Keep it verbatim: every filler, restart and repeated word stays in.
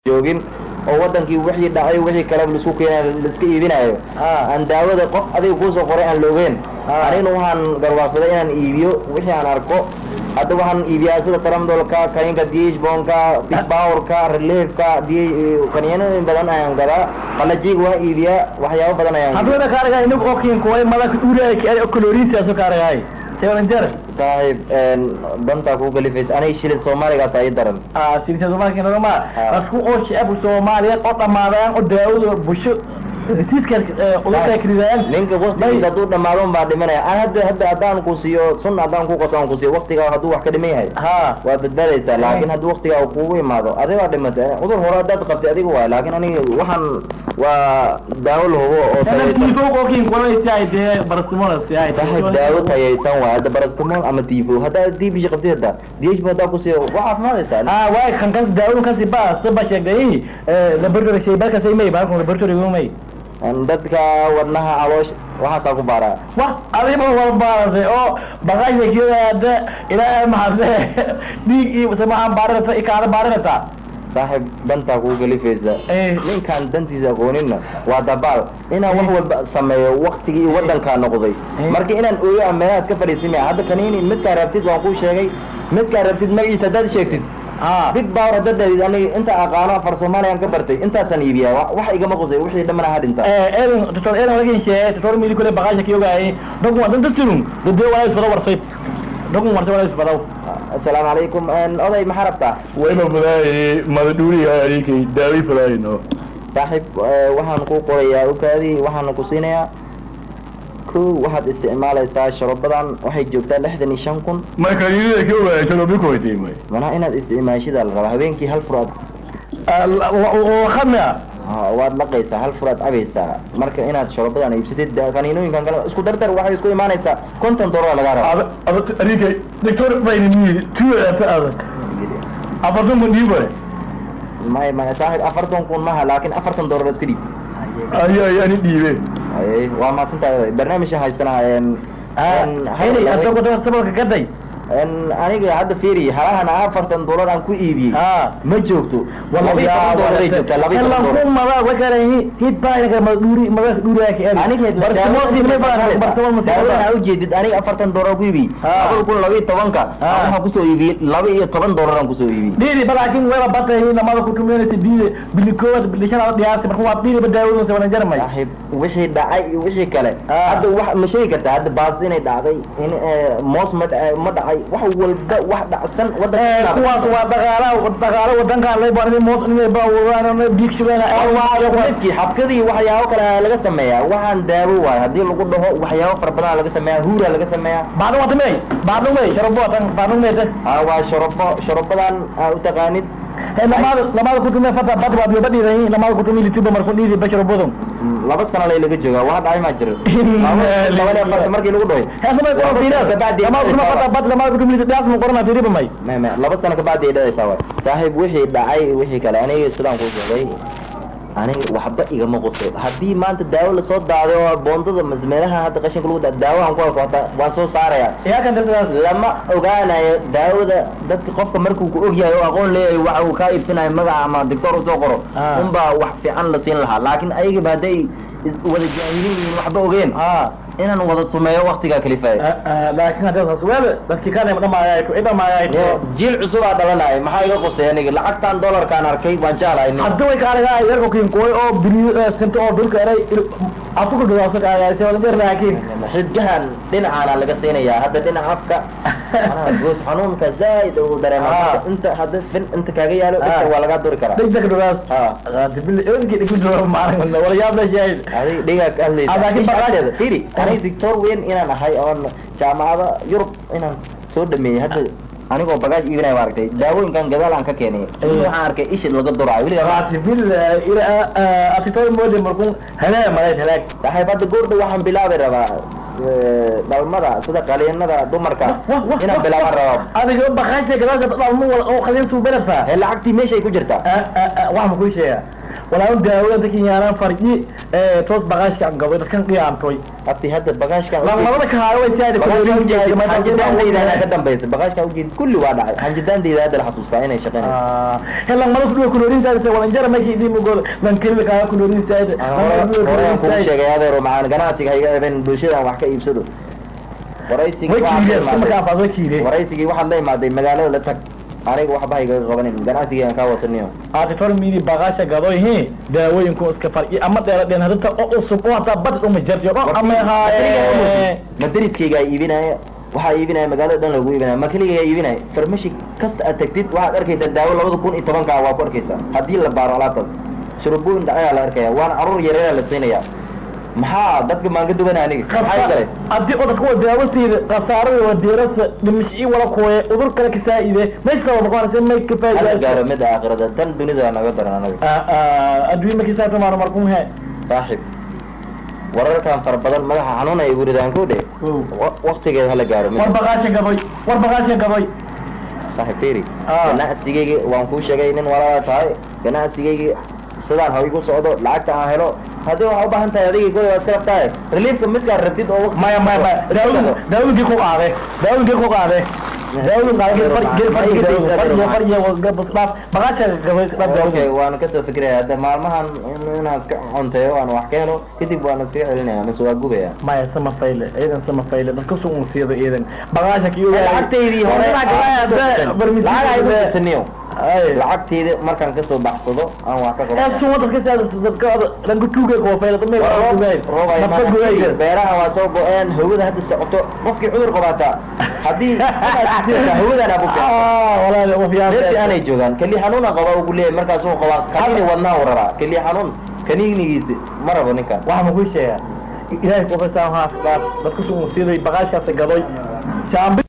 joogin oo wadankii wixii dhacay wixii kale la isku keenay la iska iibinayo aan daawada qof adiga ku soo qoray aan loogeen anina waxaan garwaaqsaday inaan iibiyo wixii aan arko hadda waxaan iibiyaa sida taramdolka kaynka diish bonka big powerka reliefka di kaniyano badan ayaan gadaa qalajiga waa iibiyaa waxyaabo badan ayaan hadda ka aragay inuu ookiin kuway malaka uurayay ay koloriisa soo ka aragay سيون جر صاحب بنتا كو غليفيس انا شيل الصومالي غاس اي درن اه شيل الصومالي كانوا ما اسكو او شعب الصومالي او دمادان او داود بوشو رسيسكر قلوبتا كريدان لينك وقتي سدو دمادون با دمنaya aan hadda hadda adaan ku siiyo sun adaan ku qasan ku siiyo waqtiga haduu wax ka dhimayahay ha waa badbaadaysa laakiin haduu waqtiga uu kugu imaado adiga waa dhimatay udur hore dad qabtay adiga waa laakiin aniga waxaan waa daawo loo oo tayaysan tifo qokin qoray saayde barasmool saayde sahib daawo tayaysan waa hadda barasmool ama tifo hadda diibi qabtay hadda diish bada ku siiyo waa caafimaadaysa ah waa kan kan daawo kan si ba sabba sheegay ee laboratory shay barka say may baa laboratory may dadka wadnaha caloosh waxaas ku baaraa wax adiga wal baarade oo baqaykeeda ilaa maxaasle diig iyo samaan baarada ikaada baarada saaxib danta ku galifaysa ninkan dantiisa aqoonina waa dabaal inaan wax walba sameeyo waqtigii wadanka noqday markii inaan ooyo ameeyaas ka fariisimay hadda kaniini mid ka rabtid waan ku sheegay mid ka rabtid ma isa dad sheegtid اه بيج باور ددد اني انت اقانا فرسوماليان كبرتي انت سن يبيا wax iga ma qosay wixii dhamana hadin ta ee ee doctor ee laga sheeyay doctor mili kule baqaasha kiyoga ay dogu wadan dadtirun dadde walaal soo warsay dogu martay walaal isbadaw assalaamu alaykum an oday maxarabta wayno mudaay madaduri ayikay daawi falaayno saaxib waxaan ku qorayaa ukaadi waxaan ku siinayaa ku waxaad isticmaalaysaa sharobadan waxay joogtaa lixdan iyo shan kun ma kaliya ka waa sharobi ko tiimay mana inaad isticmaashida la rabo habeenkii hal furaad oo khadna waad laqaysaa hal furaad abaysaa marka inaad sharobadan iibsatid kaniinooyinkan kale isku dardar waxay isku imaanaysaa konton dollar laga rabo adiga doctor faynimi tuwa ta adag afartan kun diibo may may saaxib afartan kun ma laakiin afartan dollar iska diib ay ay ani diibe ay waa ma santa barnaamijka haysana een een hayni aad ku sababka gaday ان aniga hadda fiiri halahan afartan dollar aan ku iibiyay ma joogto wallahi dollar ay joogtaa laba dollar ma waa wakaray hid baa ma duuri ma duuri ka ee aniga bartamo ma baa bartamo ma saa u jeedid aniga afartan dollar ku iibiyay laba kun laba iyo toban ka waxa ku soo iibiyay laba iyo toban dollar aan ku soo iibiyay diiri balaakin wala batay namada ku tumeynaysa diiri bilikood bilishada dhiyaasay markuu waa diiri badaawo soo wana jarmay saaxib wixii dhacay wixii kale hadda wax ma sheegi kartaa hadda baas inay dhacday in moos ma ma dhacay wax walba wax dhacsan wadanka kuwaas waa dagaalo dagaalo wadanka la baaray moos inay baawaan biig shubana midkii xabkadii waxyaabo kale laga sameeyaa waxaan daawo waay hadii lagu dhaho waxyaabo far badan laga sameeyaa huura laga sameeyaa baadho wadamay baadho may sharaboodan baadho meeda ah waa sharabo sharabadan u taqaanid lamada lamada ku tumay fata bad waa biyada dhiiray lamada ku tumay litiba markuu dhiiray bashar bodon laba sano lay laga joogaa wax dhacay ma jiro laba laba markii lagu dhahay hadaba ko fiiraa lamada ku fata bad lamada ku tumay dhiiray ma qorna dhiiray may ma ma laba sano ka baad ay dhacaysaa waa saaxiib wixii dhacay wixii kale aniga sidaan ku sheegay aniga waxba iga ma qosay hadii maanta daawo la soo daaday oo boondada masmeelaha hadda qashinka lagu daawo aan ku arko waa soo saaraya yaa kan dadkaas lama ogaanayo daawada dadka qofka markuu ku og yahay oo aqoon leeyahay waxa uu ka iibsanayo magac ama doctor soo qoro unba wax fiican la siin lahaa laakiin ayaga baaday wada jaahiliin waxba ogeen inaan wada sameeyo waqtiga kalifay laakiin hadda tasweeb dadkii ka dhama dhamaayay ku dhamaayay jil cusub aa dhalanay maxaa iga qosay aniga lacagtan dollarkaan arkay waan jeclahay hadda way ka aragay yarko kiin kooy oo bili sento oo dhulka eray afuka dhawaasad ayaa soo wada laakiin xidgahan dhinacaana laga siinayaa hadda dhinaca afka ana goos xanuunka zaid oo dareemay inta hadda fin inta kaaga yaalo inta waa laga duri karaa dhigta dhawaas ha dibil eedki dhigta dhawaas maahan wala yaab la jeey adiga dhiga ka hadlaysa fiiri aniga doctor weyn inaan ahay oo jaamacada Yurub inaan soo dhameeyay hadda anigoo bagaaj iibinay waartay daawooyinkan gadaal aan ka keenay waxaan arkay ish laga duray wali raati bil ila atitoy moodi markuu halaa maray halaag saxaabada goorda waxaan bilaabay rabaa dalmada sida qaliinada dumarka inaan bilaabo rabo adiga baqaasha gadaal dalmo oo qaliin soo barata lacagtii meeshay ku jirtaa wax ma ku sheeyaa ولا عند أولاد كيانا فرقي توس بغاش كان قبل كان قيام توي abti hadda bagaashkan لا ما لك هاي ساعد hanjidaandayda anaa ka dambaysa bagaashkan ujeed kulli waa dhacay hanjidaandayda hadda la xasuustaa inay shaqaynayso هلا ما لك كلورين ساعد ولا نجرب ما يجي مقول لان كل كان كلورين ساعد horeyaan kugu sheegay adeero macaan ganacsiga hayga eeben bulshada wax ka iibsado waraysigii waraysigii waxaad la imaaday magaalada la tag aniga waxba hayga qabanin ganacsigii aan kaa wataniyo aad tor miiri bagaasha gadoy he daawooyinku iska farqi ama dheeradeen hadda oo cusub oo hata bad uma jarjo ama haa madariskayga iibinaya waxa iibinaya magaalada dhan lagu iibinaya ma kaliya iibinaya farmashi kasta aad tagtid waxaad arkaysaa daawo labada kun iyo tobanka waa ku arkaysaa haddii la baaro alaabtaas shuruubooyin dhacaya la arkaya waana caruur yaryar la siinaya maxaa dadka maan ka duwan aniga maxay galay haddii odad kuwa daawasiida khasaarada waa diirasa dhimashii wala kuwee udur kale ka saa'ide meesha wada qoonaysa may ka faa'iidayso gaaro mid aakhirada tan dunida naga daran anaga adduun markii saarta maana markum he saaxib wararkan far badan madaxa xanuun ay guridaan ku dhe waqtigeeda hala gaaro war baqaasha gaboy war baqaasha gaboy saaxib teeri ganacsigayga waan kuu sheegay nin walaala tahay ganacsigayga sidaan ha igu socdo lacagta aan helo haddii waxaa u baahan tahay adiga guri waa iska rabtahay reliefka midkaa rabtid oo waqti maya maya maya daawunkii ku qaade daawunkii ku qaade daawun qaade gel far gel far gel far iyo gabas dhaaf baqaasha gaboy dhaaf daawun waan ka soo fikiraya hadda maalmahan inaan iska cunteeyo aan wax ka helo kadib waan iskaga celinaya mise waa gubaya maya sama fayle iidan sama fayle dadka soo unsiida iidan baqaasha kiyo lacagtaydii hore lacag ay ku taniyo lacagteeda markaan ka soo baxsado aan wax ka qabo ee soo dadka saada dadka rangu tuuga ko fayle tamay roob beeraha waa soo go'een hawada hadda socoto qofkii cudur qabaata haddii sida hawadana abu ah walaal oo fiican dadka aanay joogaan kali xanuuna qaba ugu leeyahay markaas uu qaba kaliya wadnaha warara kali xanuun kaniinigiisa maraba ninkan waxa ma ku sheegaa ilaahay ku fasaha dadka soo musiiday baqaashkaas gadoy